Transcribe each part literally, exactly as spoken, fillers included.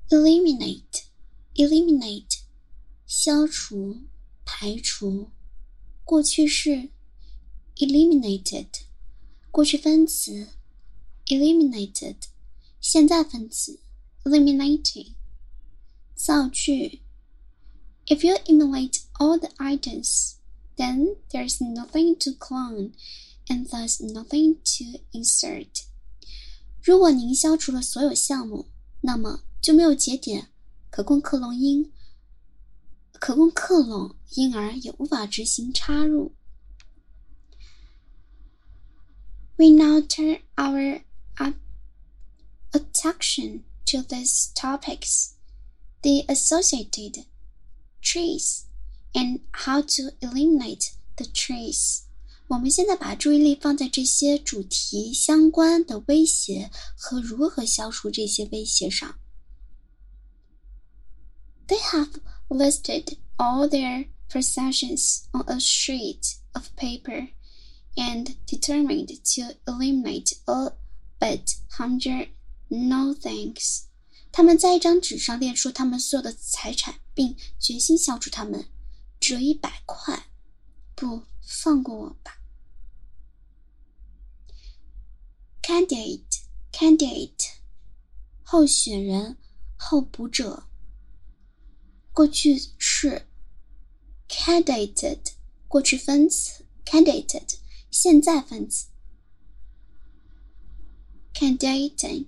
eliminate eliminate 消除排除，过去式 eliminated， 过去分词 eliminated， 现在分词 eliminating， 造句 If you eliminate all the items, then there's nothing to clone and thus nothing to insert。 如果您消除了所有项目，那么就没有节点可供克隆因可供克隆，因而也无法执行插入。 We now turn our attention to these topics, the associated trees, and how to eliminate the trees。 我们现在把注意力放在这些主题相关的威胁和如何消除这些威胁上。 They have listed all their possessions on a sheet of paper and determined to eliminate all but hundred nothings。 他们在一张纸上列出他们所有的财产，并决心消除他们，只有一百块。不，放过我吧。 Candidate Candidate 候选人，候补者。过去式 candidated， 过去分词 candidated， 现在分词 candidating。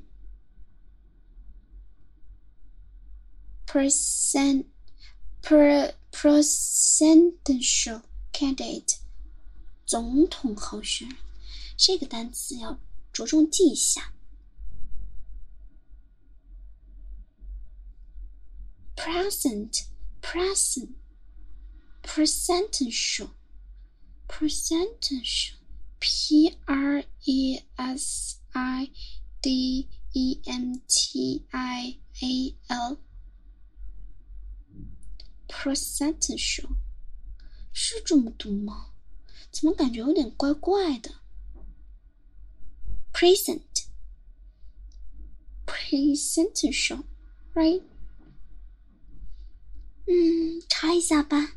Present, pre, presidential candidate， 总统候选人。这个单词要着重记一下。Present, present, presidential, presidential, P R E S I D E N T I A L， presidential 是这么读吗？怎么感觉有点怪怪的？ Present, presidential, right？嗯，查一下吧。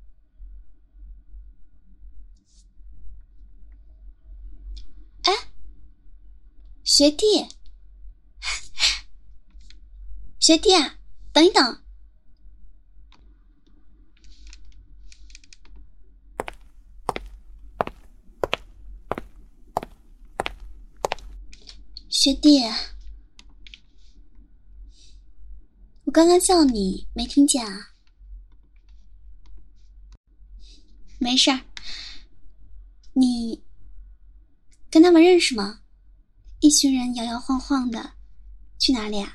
哎，学弟，学弟啊，等一等。学弟，我刚刚叫你，没听见啊？没事儿，你跟他们认识吗？一群人摇摇晃晃的，去哪里啊？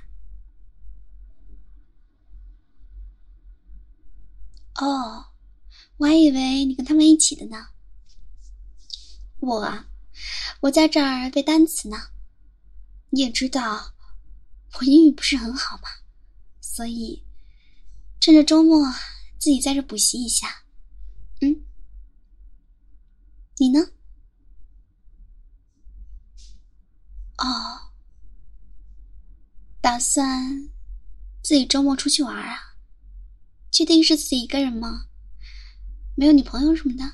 哦，我还以为你跟他们一起的呢。我啊，我在这儿背单词呢。你也知道，我英语不是很好嘛，所以趁着周末自己在这补习一下。嗯。你呢？哦，打算自己周末出去玩啊？确定是自己一个人吗？没有女朋友什么的？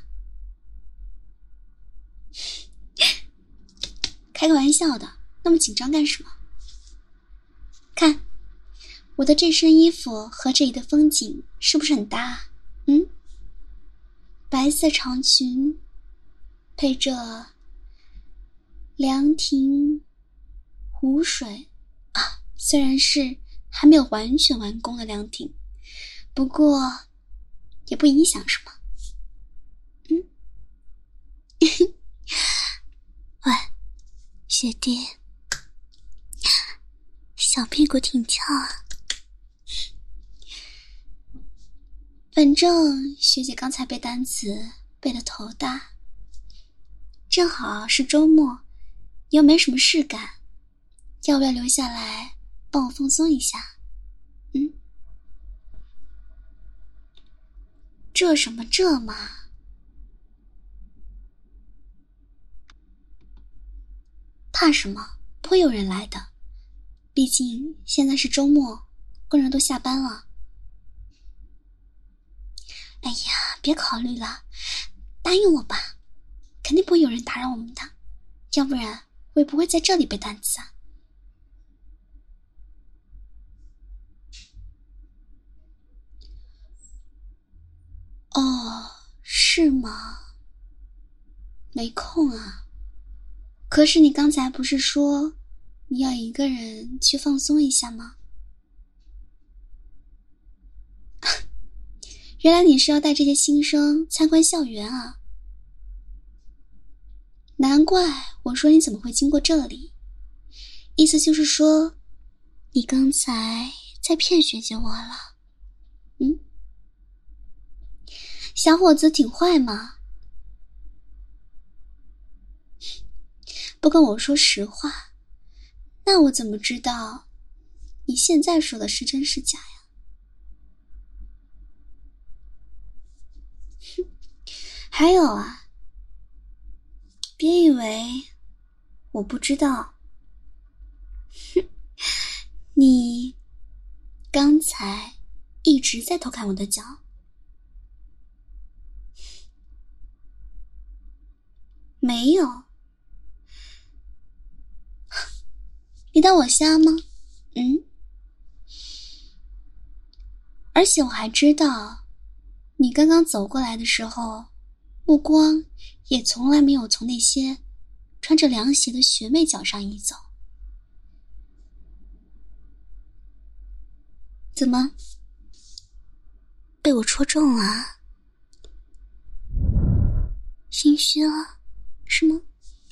开个玩笑的，那么紧张干什么？看，我的这身衣服和这里的风景是不是很搭？嗯？白色长裙配着凉亭湖水啊，虽然是还没有完全完工的凉亭，不过也不影响什么。嗯，喂，学弟，小屁股挺翘啊。反正学姐刚才背单词背得头大，正好是周末，又没什么事干，要不要留下来帮我放松一下？嗯，这什么这嘛？怕什么？不会有人来的，毕竟现在是周末， 工人都下班了。哎呀，别考虑了，答应我吧，肯定不会有人打扰我们的，要不然我也不会在这里背单词啊。哦，是吗？没空啊。可是你刚才不是说你要一个人去放松一下吗？原来你是要带这些新生参观校园啊。难怪我说你怎么会经过这里，意思就是说你刚才在骗学姐我了。嗯，小伙子挺坏嘛，不跟我说实话，那我怎么知道你现在说的是真是假呀？还有啊，别以为我不知道，你刚才一直在偷看我的脚。没有，你当我瞎吗？嗯，而且我还知道你刚刚走过来的时候，目光也从来没有从那些穿着凉鞋的学妹脚上移走。怎么被我戳中了？心虚了是吗？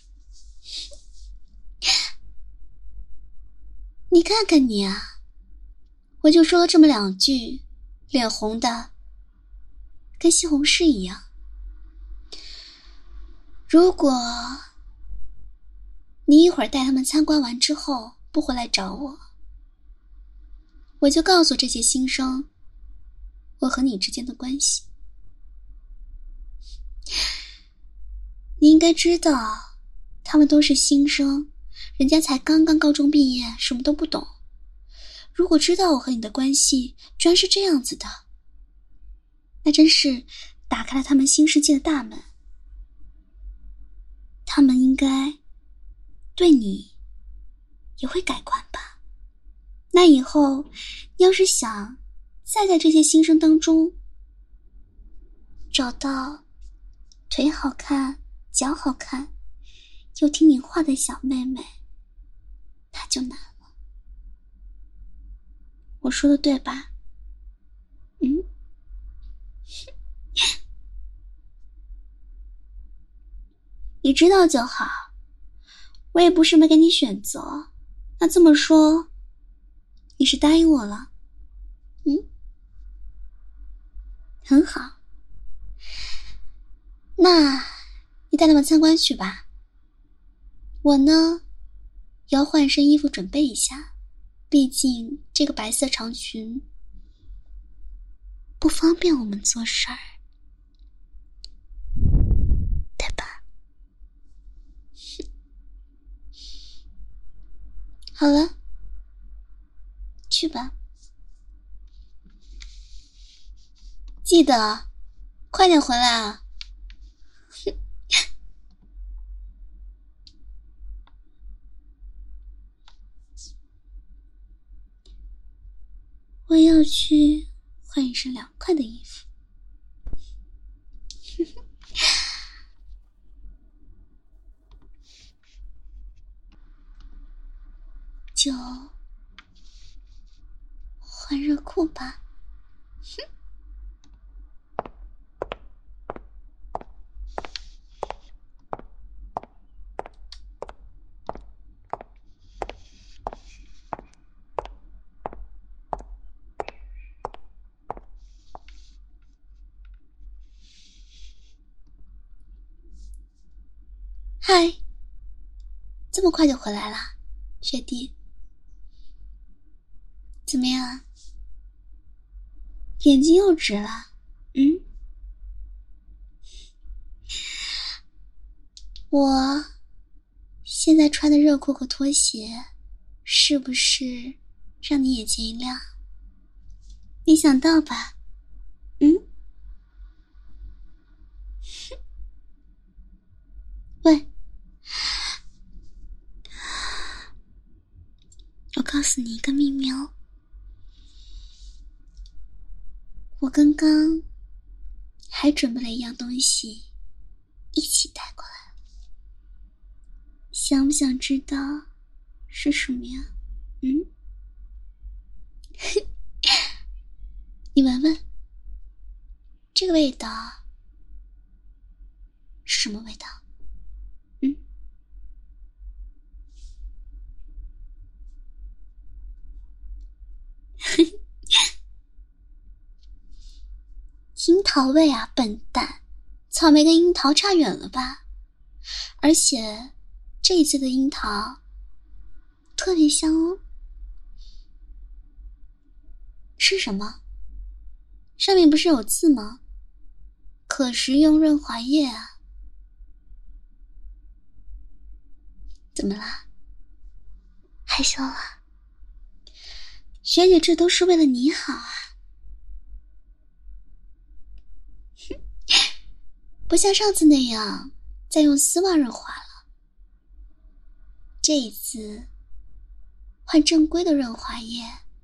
你看看你啊，我就说了这么两句，脸红的跟西红柿一样。如果你一会儿带他们参观完之后不回来找我，我就告诉这些新生我和你之间的关系。你应该知道他们都是新生，人家才刚刚高中毕业，什么都不懂。如果知道我和你的关系居然是这样子的，那真是打开了他们新世界的大门。他们应该对你也会改观吧。那以后你要是想再在这些新生当中找到腿好看脚好看又听你话的小妹妹，那就难了。我说的对吧？嗯，你知道就好，我也不是没给你选择。那这么说你是答应我了？嗯，很好，那你带他们参观去吧。我呢也要换一身衣服准备一下，毕竟这个白色长裙不方便我们做事儿，对吧？好了，去吧，记得快点回来啊。我要去换一身凉快的衣服。就换热裤吧。嗨，这么快就回来了，学弟？怎么样？眼睛又直了？嗯？我现在穿的热裤和拖鞋，是不是让你眼前一亮？ 没想到吧？嗯？喂，我告诉你一个秘密哦，我刚刚还准备了一样东西一起带过来，想不想知道是什么呀？嗯？你闻闻，这个味道是什么味道？嗯？樱桃味啊，笨蛋！草莓跟樱桃差远了吧？而且这一次的樱桃特别香哦。是什么？上面不是有字吗？可食用润滑液啊。怎么啦？害羞了？学姐这都是为了你好啊。不像上次那样再用丝袜润滑了，这一次换正规的润滑液。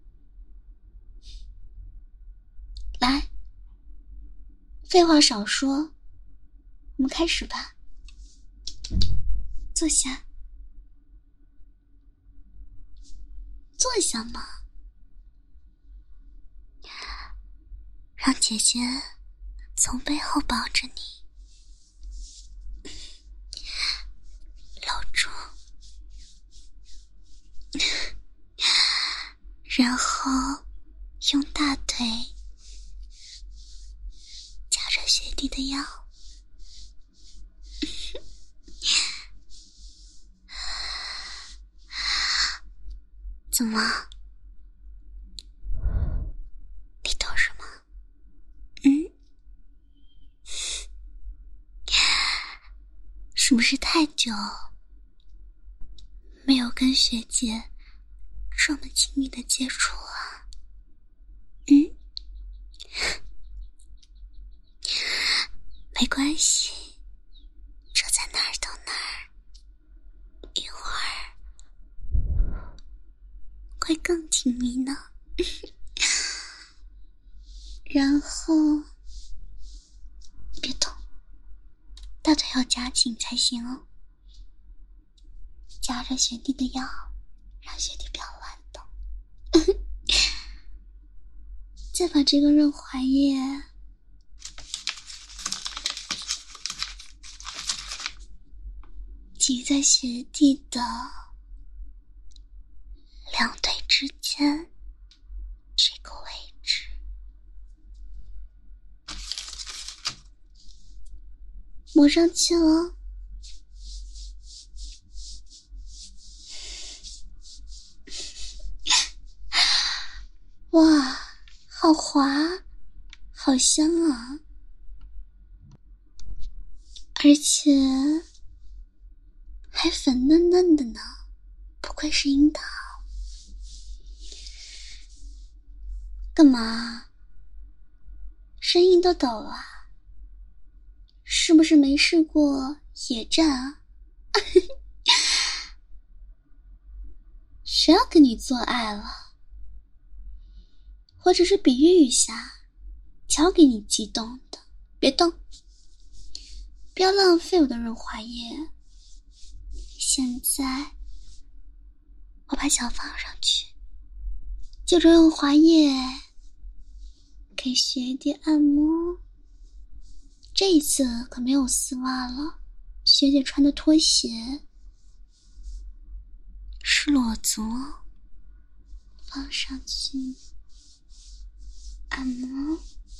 来，废话少说，我们开始吧。坐下，坐下嘛，让姐姐从背后抱着你，搂住，然后用大腿夹着学弟的腰。怎么？你懂什么？嗯？是不是太久没有跟学姐这么亲密的接触了？嗯？没关系，这在哪儿到哪儿，一会儿会更亲密呢。然后别动，大腿要夹紧才行哦，夹着学弟的腰，让学弟不要乱动。再把这个润滑液挤在学弟的两腿之间这个位置，抹上去了。哇，好滑，好香啊！而且还粉嫩嫩的呢，不愧是樱桃。干嘛？声音都抖了？是不是没试过野战啊？谁要跟你做爱了？或者是比喻一下，交给你激动的，别动，不要浪费我的润滑液。现在我把脚放上去，就着润滑液给学弟按摩。这一次可没有丝袜了，学姐穿的拖鞋，是裸足，放上去按摩。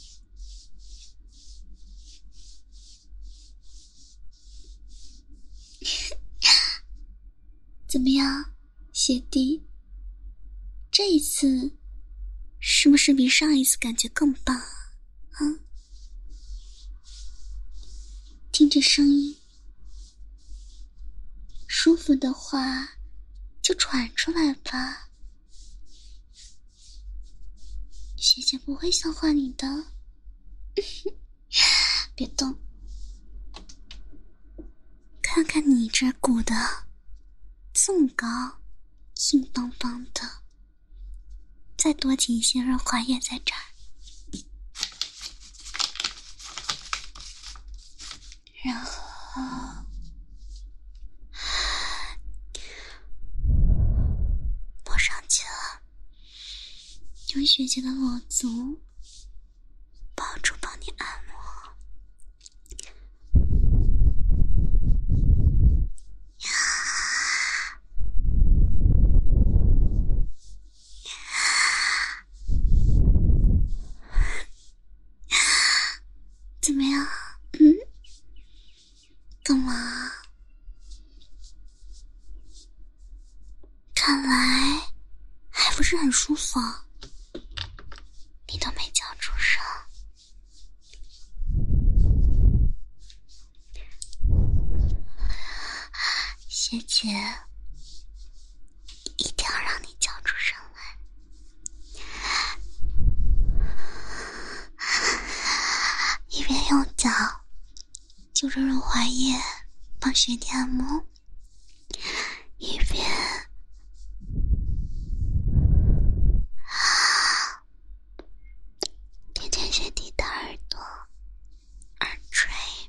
怎么样，学弟？这一次是不是比上一次感觉更棒啊？啊？听着声音，舒服的话就传出来吧。 学姐不会笑话你的。别动，看看你这鼓的这么高，硬邦邦的，再多挤一些润滑液在这儿，然后摸上去了，用学姐的裸足抱住帮你按摩。怎么样？嗯？干嘛？看来还不是很舒服啊，你都没叫出声。学姐一定要让你叫出声来。一边用脚就着润滑液帮学弟按摩，一边舔舔学弟的耳朵、耳垂，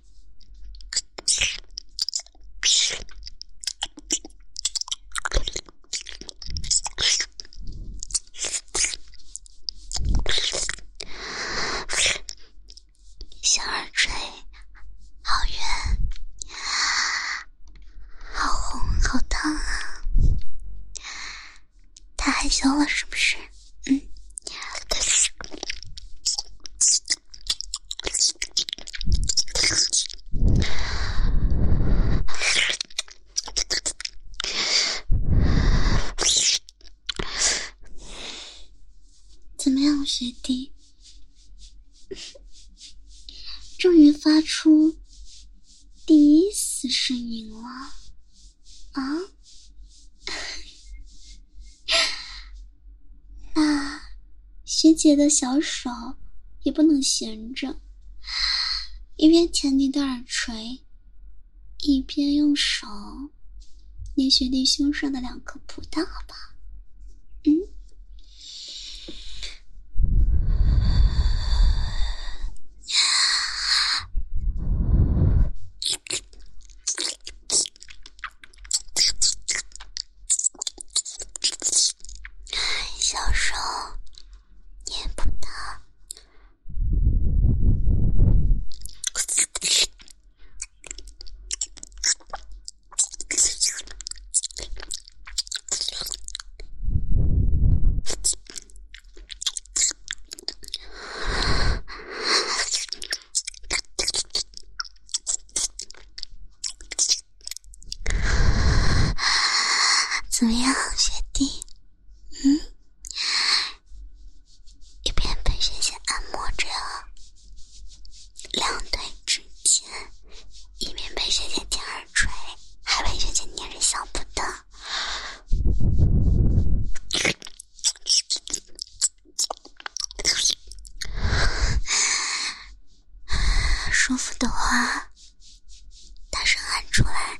小耳垂好圆，好红，好烫啊！他害羞了是不是？嗯。怎么样，学弟？终于发出第一丝声音了啊！那学姐的小手也不能闲着，一边舔你的耳垂，一边用手捏学弟胸上的两颗葡萄，好吧？嗯。小手捏葡萄，怎么样，学弟？嗯？一边被学姐按摩着两腿之间，一边被学姐舔耳垂，还被学姐捏着小葡萄，舒服的话大声喊出来，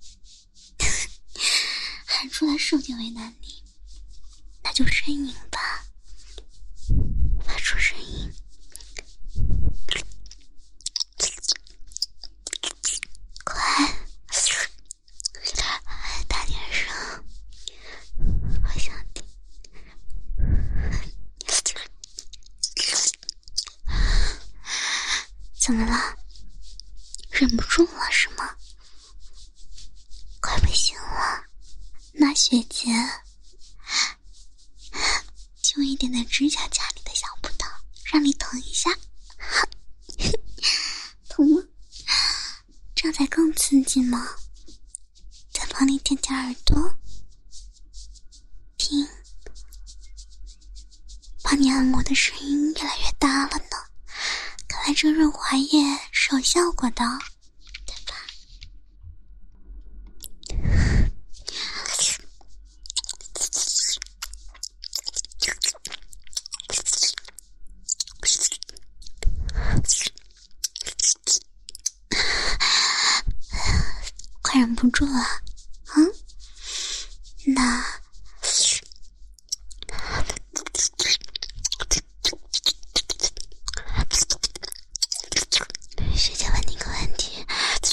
喊出来受点为难你，那就呻吟吧，发出声音，快大点声，我想听。怎么了？忍不住了是吗？快不行了，那学姐就一点点指甲夹你的小葡萄，让你疼一下。疼吗？这样才更刺激吗？再帮你舔舔耳朵，听，帮你按摩的声音越来越大了呢。看来这润滑液是有效果的，对吧？ 快忍不住了啊？那学姐问你个问题，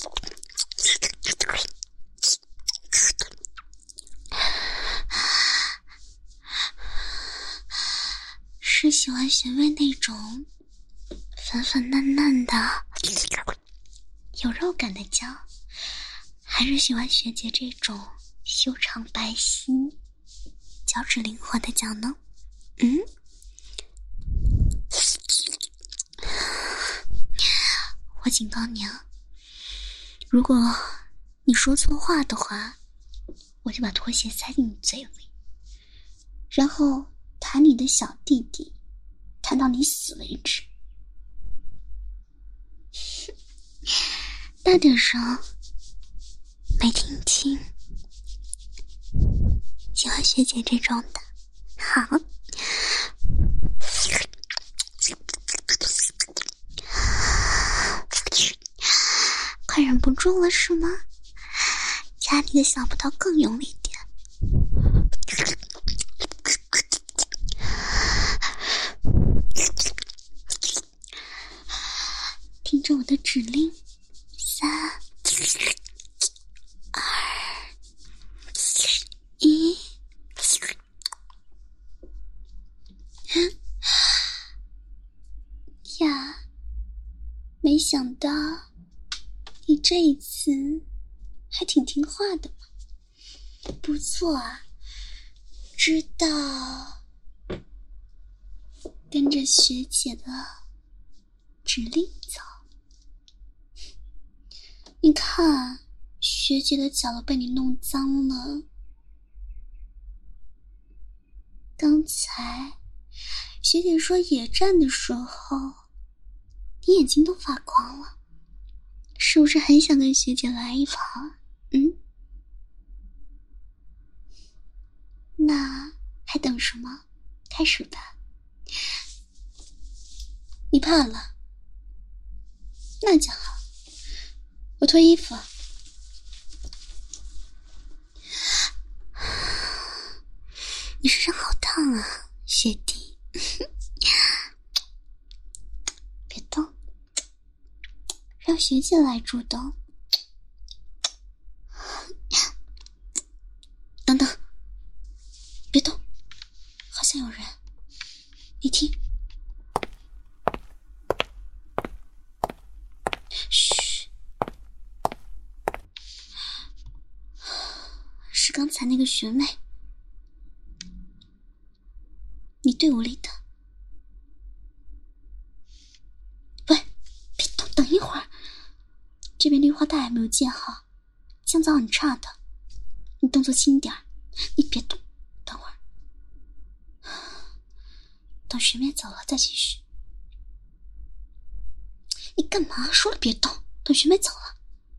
是喜欢学妹那种粉粉嫩嫩的有肉感的脚，还是喜欢学姐这种修长白皙脚趾灵活的脚呢？嗯，我警告你啊，如果你说错话的话，我就把拖鞋塞进你嘴里，然后弹你的小弟弟，弹到你死为止。大点声，没听清。喜欢学姐这种的，好。快忍不住了是吗？掐你的小葡萄更用力点。听着我的指令，三二一，呀，没想到你这一次还挺听话的嘛，不错啊，知道跟着学姐的指令走。你看，学姐的脚都被你弄脏了。刚才学姐说野战的时候，你眼睛都发光了，是不是很想跟学姐来一盘？嗯，那还等什么？开始吧。你怕了？那就好，我脱衣服。你身上好烫啊，学弟。别动，让学姐来主动。等等，别动，好像有人。你听，嘘，是刚才那个学妹。你队伍里的。喂，别动，等一会儿，这边绿化带还没有建好，降噪很差的，你动作轻点，你别动，等会儿，等学妹走了再继续。你干嘛？说了别动，等学妹走了。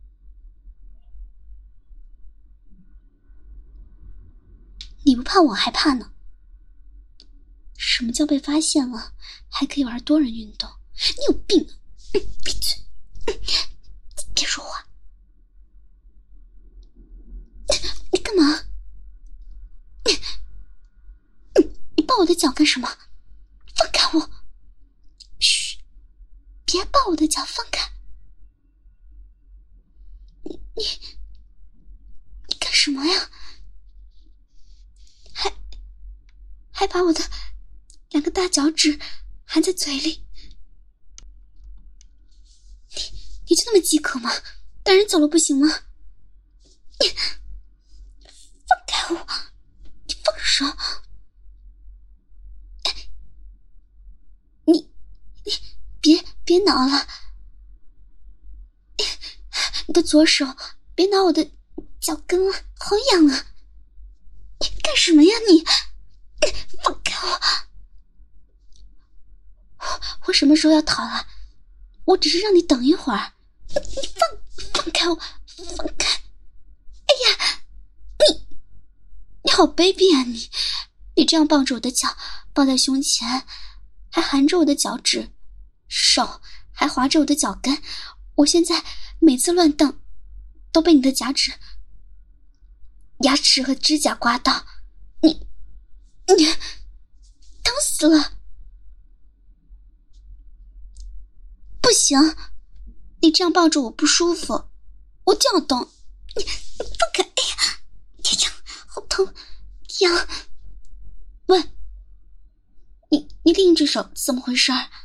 你不怕我还怕呢。什么叫被发现了还可以玩多人运动？你有病啊！嗯，闭嘴！嗯，别说话！你干嘛？你你抱我的脚干什么？放开我！嘘，别抱我的脚，放开！你你你干什么呀？还还把我的两个大脚趾含在嘴里，你你就那么饥渴吗？带人走了不行吗？你放开我！你放手！你你别别挠了！你的左手别挠我的脚跟了，好痒啊！你干什么呀你？放开我！我什么时候要逃了？我只是让你等一会儿。你放放开我！放开！哎呀，你你好卑鄙啊你！你这样抱着我的脚，抱在胸前，还含着我的脚趾，手还划着我的脚跟。我现在每次乱蹬， 都被你的牙齿、牙齿和指甲刮到，你、你疼死了！不行，你这样抱着我不舒服，我就要动。你、你放开！哎呀，哎呀，好疼呀！喂，你你另一只手怎么回事儿？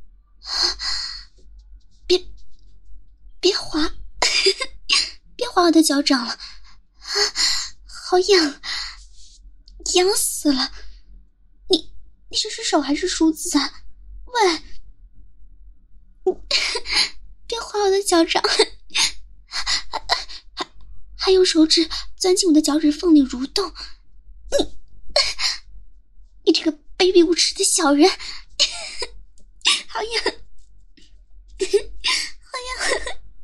别别滑，别滑我的脚掌了，好痒，痒死了！你你这是手还是梳子啊？喂，别划我的脚掌，还还用手指钻进我的脚趾缝里蠕动，你你这个卑鄙无耻的小人，好痒，好痒，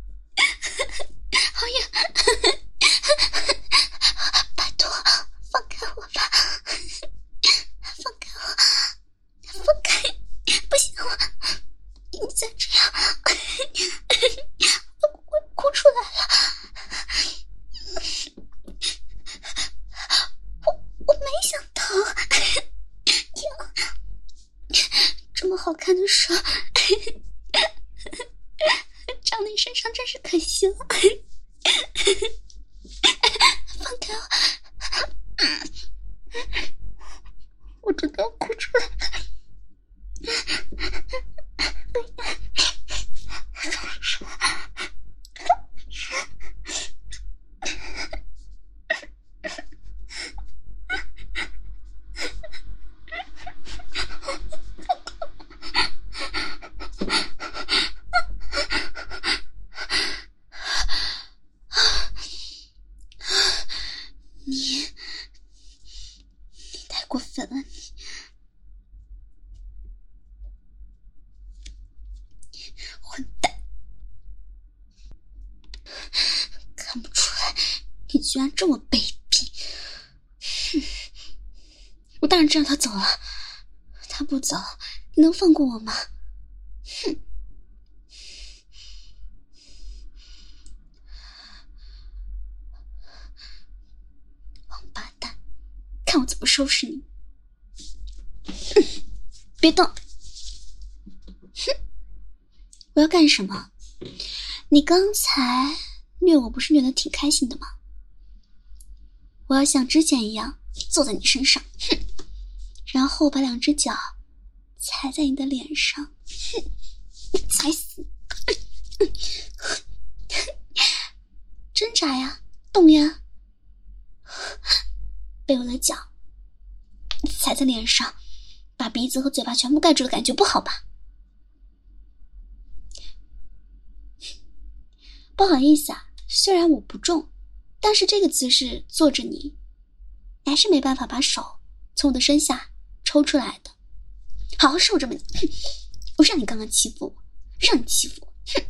好痒，拜托放开我吧，放开我，放开，不行了，你再这样我我哭出来了，我我没想到这么好看的手长你身上真是可惜了，放开我，我真的要哭出来了。你你太过分了，你混蛋，看不出来你居然这么卑鄙。我当然知道他走了，他不走你能放过我吗？哼，王八蛋，看我怎么收拾你。别动，哼，我要干什么？你刚才虐我不是虐得挺开心的吗？我要像之前一样坐在你身上，哼，然后把两只脚踩在你的脸上，哼，踩死你！挣扎呀，动呀，被我的脚踩在脸上，把鼻子和嘴巴全部盖住的感觉不好吧？不好意思啊，虽然我不重，但是这个姿势坐着你，还是没办法把手从我的身下抽出来的。好好受着吧你！我让你刚刚欺负我，让你欺负我，哼！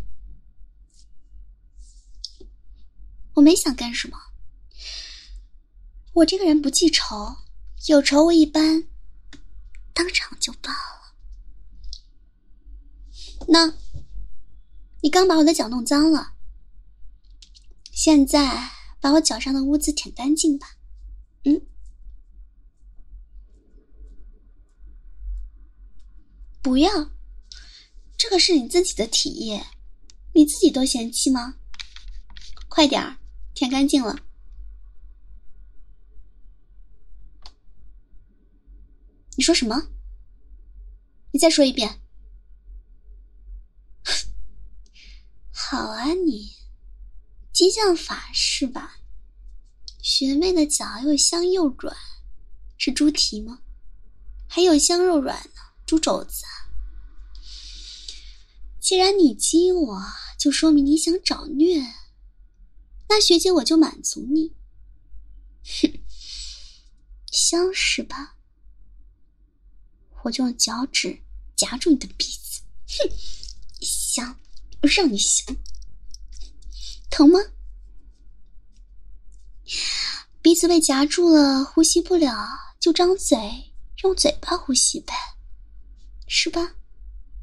我没想干什么，我这个人不记仇，有仇我一般当场就报了。那你刚把我的脚弄脏了，现在把我脚上的污渍舔干净吧。嗯，不要，这个是你自己的体液，你自己都嫌弃吗？快点儿，舔干净了。你说什么？你再说一遍。好啊你，激将法是吧？学妹的脚又香又软，是猪蹄吗？还有香肉软呢，猪肘子啊！既然你激我，就说明你想找虐，那学姐我就满足你。哼，香是吧？我就用脚趾夹住你的鼻子，哼，香，我让你香，疼吗？鼻子被夹住了，呼吸不了，就张嘴，用嘴巴呼吸呗，是吧？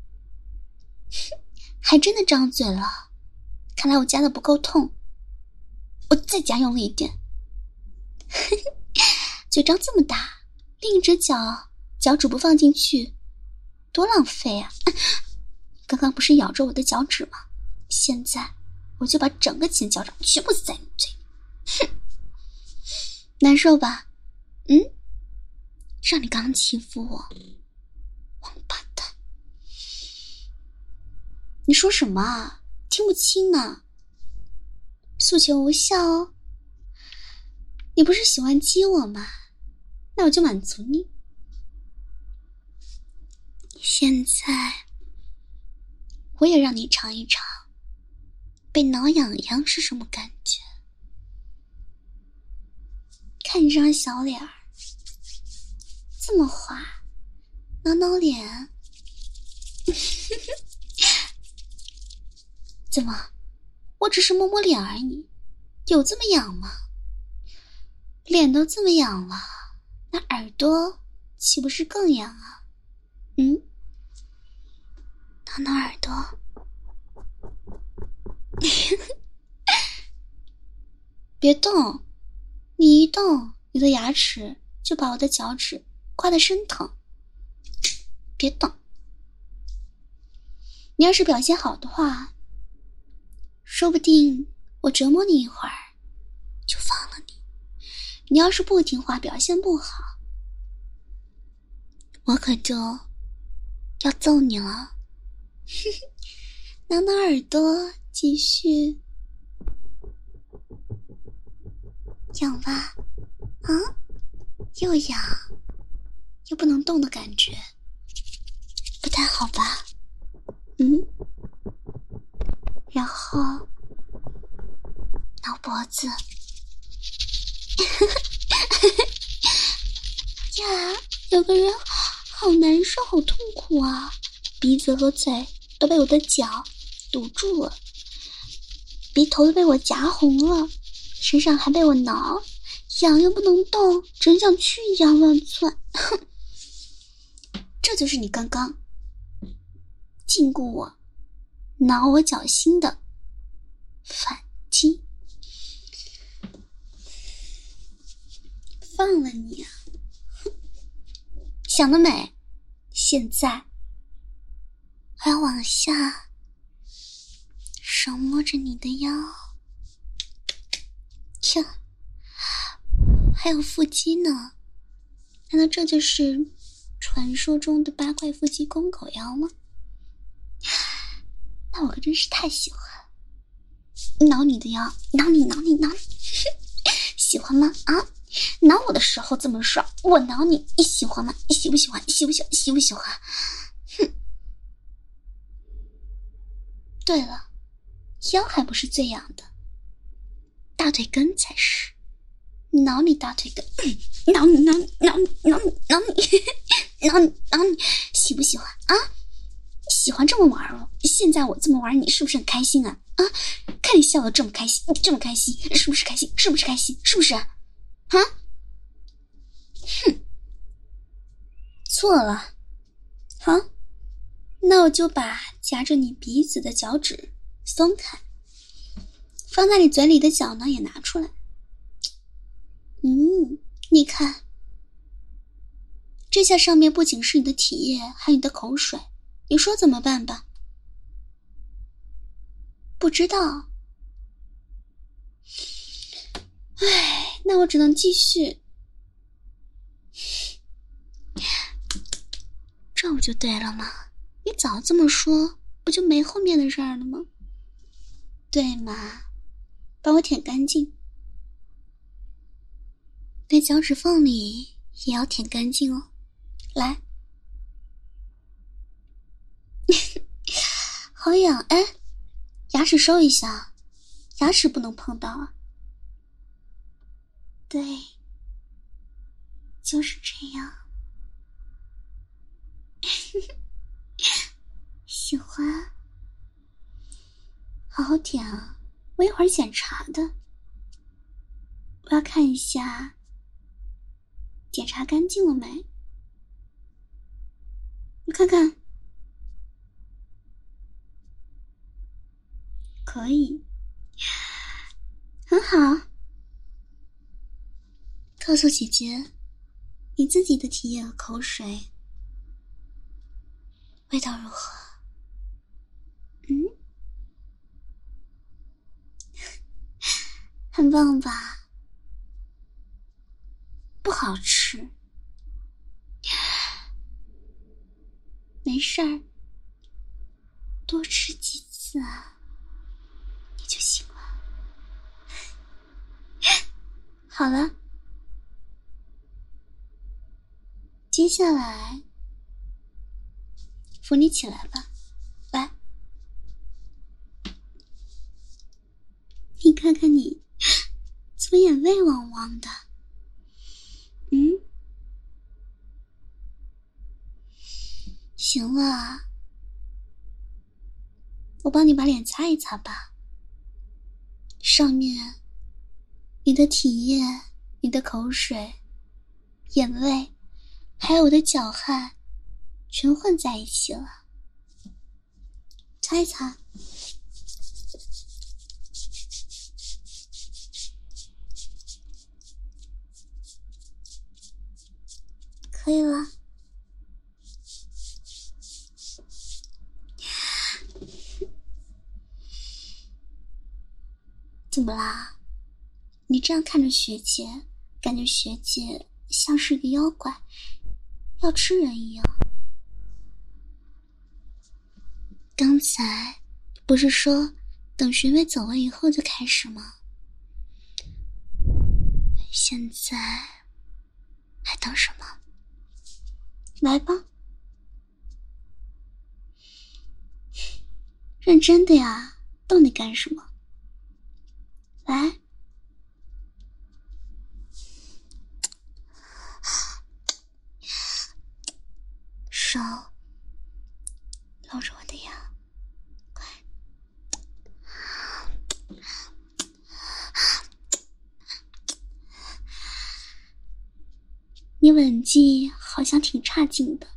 还真的张嘴了，看来我夹的不够痛。 我再加用力一点。嘴张这么大，另一只脚脚趾不放进去，多浪费啊！刚刚不是咬着我的脚趾吗？现在我就把整个前脚掌全部塞你嘴里。哼，难受吧？嗯，让你刚刚欺负我，王八蛋！你说什么啊？听不清呢。诉求无效哦。你不是喜欢激我吗？那我就满足你。现在我也让你尝一尝被挠痒痒是什么感觉。看你这张小脸儿这么滑，挠挠脸。怎么，我只是摸摸脸而已，有这么痒吗？脸都这么痒了，那耳朵岂不是更痒啊？嗯，挠挠耳朵。别动，你一动，你的牙齿就把我的脚趾刮得生疼。别动，你要是表现好的话，说不定我折磨你一会儿就放了你。你要是不听话，表现不好，我可就要揍你了。挠挠耳朵，继续。痒吧？啊，又痒又不能动的感觉，不太好吧？嗯，然后挠脖子。呀，有个人好难受，好痛苦啊！鼻子和嘴都被我的脚堵住了，鼻头都被我夹红了，身上还被我挠，痒又不能动，真像蛆一样乱窜。这就是你刚刚禁锢我、挠我脚心的反击。放了你啊！想得美！现在我要往下手摸着你的腰，呀，还有腹肌呢！难道这就是传说中的八块腹肌公狗腰吗？那我可真是太喜欢挠你的腰，挠你挠你挠你，喜欢吗？啊，挠我的时候这么爽，我挠你，你喜欢吗？你喜不喜欢？你喜不喜欢？喜不喜欢？哼！对了，腰还不是最痒的，大腿根才是。挠你大腿根，挠你挠你挠你挠你挠你挠你挠你，喜不喜欢啊？喜欢这么玩哦？现在我这么玩，你是不是很开心啊？啊，看你笑得这么开心，这么开心，是不是开心？是不是开心？是不是啊？啊？哼，错了。好，那我就把夹着你鼻子的脚趾松开，放在你嘴里的脚呢也拿出来。嗯，你看，这下上面不仅是你的体液，还有你的口水，你说怎么办吧？不知道。唉，那我只能继续。这不就对了吗？你早这么说，不就没后面的事儿了吗？对嘛，帮我舔干净，连脚趾缝里也要舔干净哦。来。好痒，哎，牙齿收一下，牙齿不能碰到啊。对，就是这样。喜欢，好好舔啊！我一会儿检查的，我要看一下，检查干净了没？你看看，可以。 很好。告诉姐姐你自己的体液和口水味道如何？嗯，很棒吧？不好吃，没事儿，多吃几次啊，你就行了。好了，接下来扶你起来吧，来，你看看你怎么眼泪汪汪的。嗯，行了，我帮你把脸擦一擦吧。上面你的体液，你的口水，眼泪还有我的脚汗全混在一起了，擦一擦。可以了。怎么啦？你这样看着学姐，感觉学姐像是个妖怪，要吃人一样。刚才不是说等学妹走了以后就开始吗？现在还等什么？来吧，认真的呀，逗你干什么？来，手搂着我的腰，快！你吻技好像挺差劲的，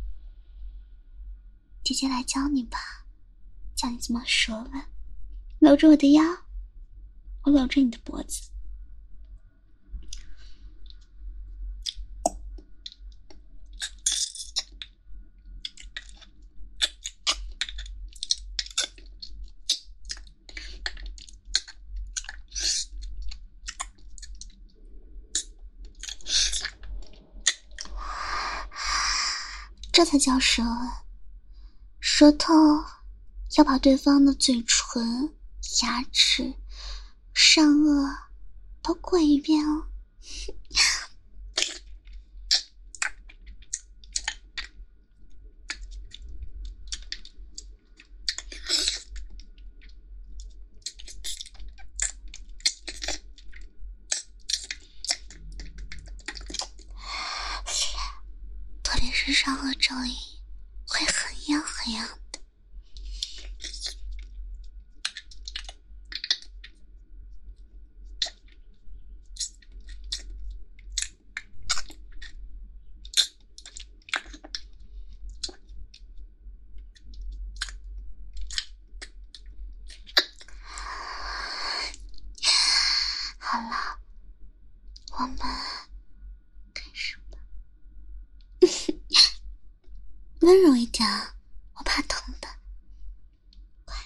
姐姐来教你吧，教你怎么舌吻。搂着我的腰，我搂着你的脖子。这才叫舌吻，舌头要把对方的嘴唇、牙齿、上颚都过一遍哦。特别是上颚这里会很痒很痒的。好了，我们开始吧。温柔一点，我怕疼的。快！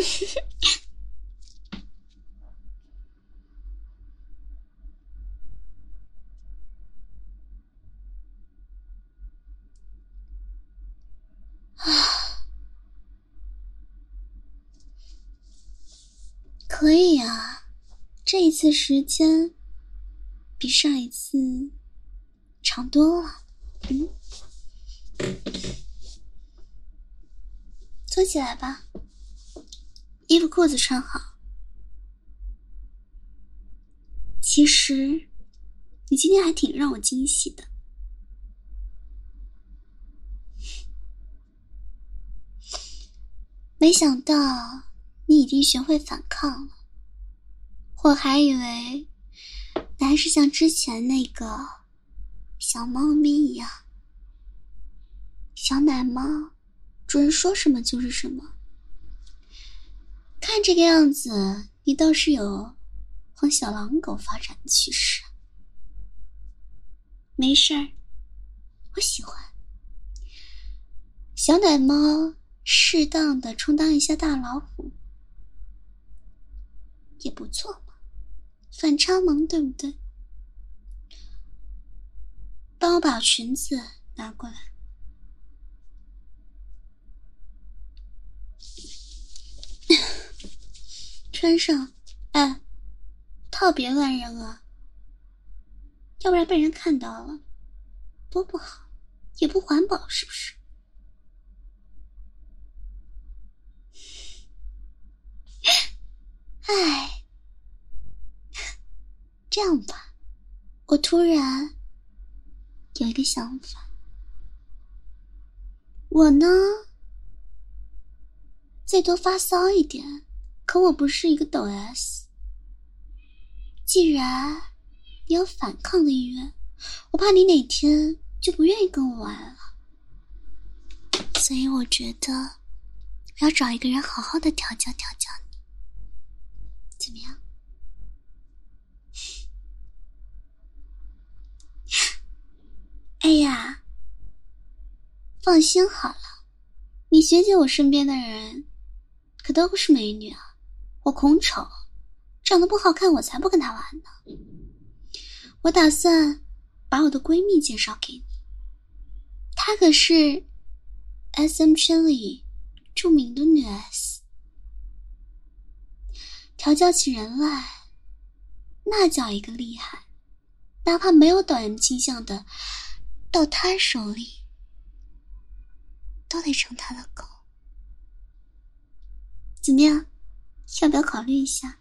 啊，可以啊，这一次时间比上一次长多了。嗯，坐起来吧，衣服裤子穿好。其实你今天还挺让我惊喜的。没想到你已经学会反抗了，我还以为你还是像之前那个小猫咪一样，小奶猫，主人说什么就是什么。看这个样子，你倒是有往小狼狗发展的趋势。没事儿，我喜欢。小奶猫适当的充当一下大老虎也不错嘛，反差萌，对不对？帮我把裙子拿过来。穿上，哎，套别乱扔啊，要不然被人看到了，多不好，也不环保，是不是？哎，这样吧，我突然有一个想法，我呢，最多发骚一点，可我不是一个抖 S。既然你有反抗的意愿，我怕你哪天就不愿意跟我玩了，所以我觉得我要找一个人好好的调教调教你，怎么样？哎呀，放心好了，你学姐我身边的人可都是美女啊，我恐丑，长得不好看我才不跟她玩呢。我打算把我的闺蜜介绍给你，她可是 S M 圈里著名的女 S， 调教起人来那叫一个厉害，哪怕没有导演倾向的到她手里都得成她的狗。怎么样，要不要考虑一下？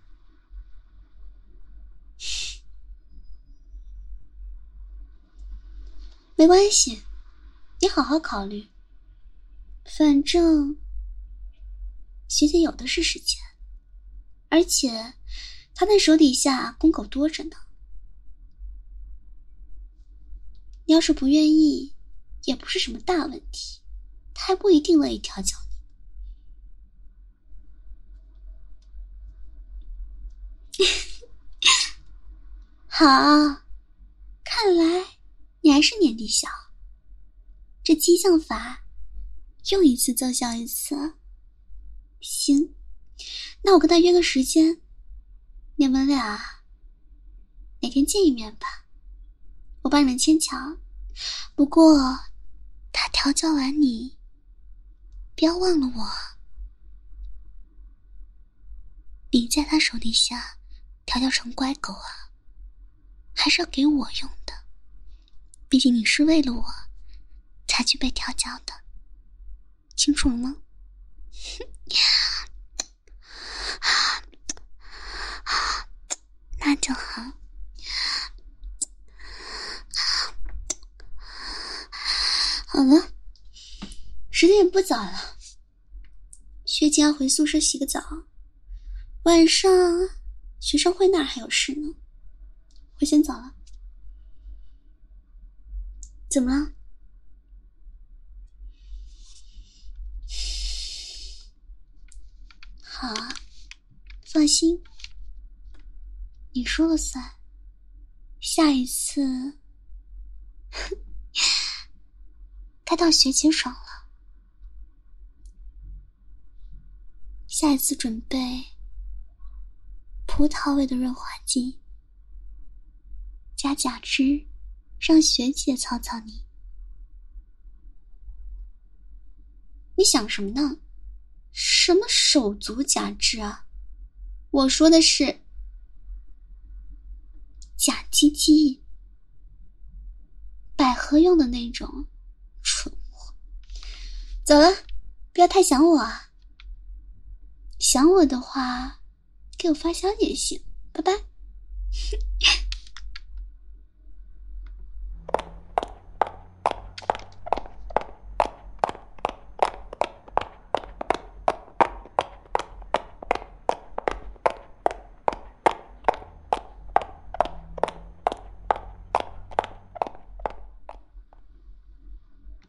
没关系，你好好考虑，反正学姐有的是时间，而且她那手底下公狗多着呢。你要是不愿意也不是什么大问题，她还不一定乐意调教你。好，看来你还是年纪小，这激将法用一次奏效一次。行，那我跟他约个时间，你们俩哪天见一面吧，我帮你们牵桥。不过他调教完你不要忘了我，你在他手底下调教成乖狗啊，还是要给我用的，毕竟你是为了我才去被调教的，清楚了吗？那就好。好了，时间也不早了，学姐要回宿舍洗个澡，晚上学生会那儿还有事呢，我先走了。怎么了？好啊，放心，你说了算。下一次该到学姐爽了，下一次准备葡萄味的润滑剂加假肢，让学姐操操你。你想什么呢？什么手足假肢啊？我说的是假鸡鸡，百合用的那种，蠢货。走了，不要太想我啊。想我的话给我发消息也行，拜拜。